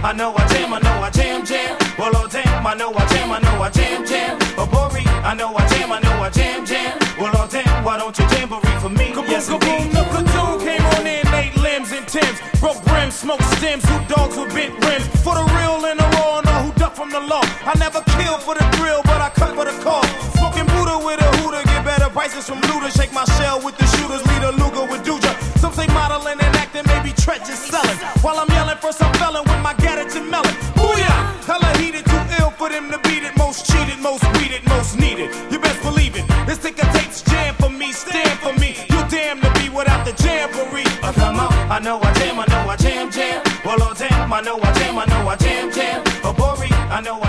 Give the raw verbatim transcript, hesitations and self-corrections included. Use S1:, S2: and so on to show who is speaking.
S1: I know I jam, I know I jam, jam. Well, oh damn, I know I jam, I know I jam, jam. Oh, Bori, I know I jam, I know I jam, jam. Well, oh damn, why don't you jamboree for me?
S2: Kaboom,
S1: Yes,
S2: kaboom, the platoon came on in, eight limbs and Timbs. Broke brims, smoked stems, who dogs with bent rims. For the real and the raw, know who duck from the law. I never kill for the thrill, but I cut for the call. Smoking Buddha with a hooter, get better prices from looters. Shake my shell with the shooters, lead a Luger with Duja. Some say modeling and acting, maybe treacherous selling. While I'm yelling for some felon with my gadgets and melon. Booyah! Hella heated, too ill for them to beat it. Most cheated, most weeded, most needed. You best believe it. This ticker takes jam for me, stand for me. You damn to be without the jamboree.
S1: I come out, I know I jam, I know I jam, jam. Well, oh damn, I know I jam, I know I jam, jam. Oh, Bori, I know